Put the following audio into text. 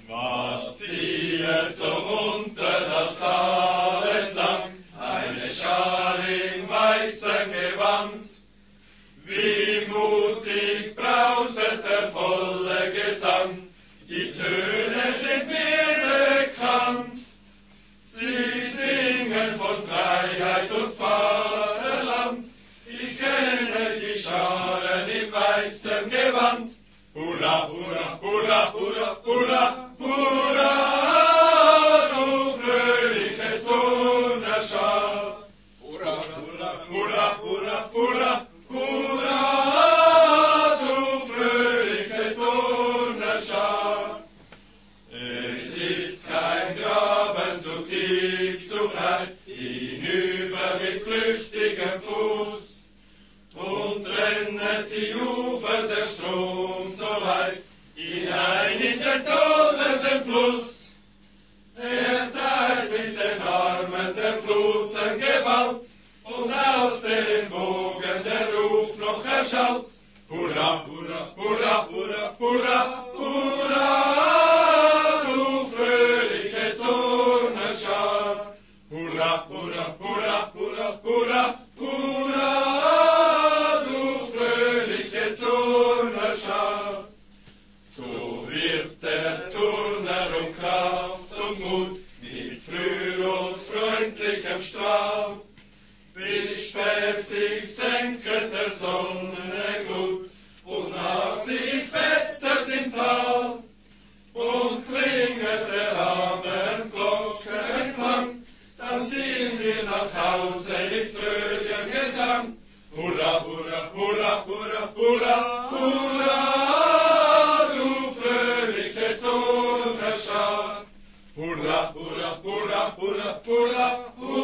Was ziehet so munter das Tal entlang, eine Schar in weißem Gewand? Wie mutig brauset der volle Gesang, die Töne sind mir bekannt. Sie singen von Freiheit und Vaterland, ich kenne die Scharen im weißen Gewand. Hurra, hurra, hurra, hurra, hurra, hurra, du fröhliche Turnerschar. Hurra, hurra, hurra, hurra, hurra, hurra, du fröhliche Turnerschar. Es ist kein Graben zu tief, zu breit, hinüber mit flüchtigem Fuß, und rennet die Ufer der Strom so weit, hinein in den tosenden Fluss. Er teilt mit den Armen der Fluten Gewalt, und aus den Wogen der Ruf noch erschallt. Hurra, hurra, hurra, hurra, hurra, hurra, du fröhliche Turnerschar. Hurra, hurra, hurra, hurra, hurra, hurra, du fröhliche Turnerschar. So wird der Turner um Kraft und Mut, mit früh und freundlichem Strahl, bis spät sich senket der Sonnenglut und naht sich bettert im Tal, und klinget der Abendglockenklang, dann ziehen wir nach Hause mit fröhlichem Gesang. Hurra, hurra, hurra, hurra, hurra, hurra, du fröhliche Turnerschar. Hurra, hurra, hurra, hurra, hurra, hurra.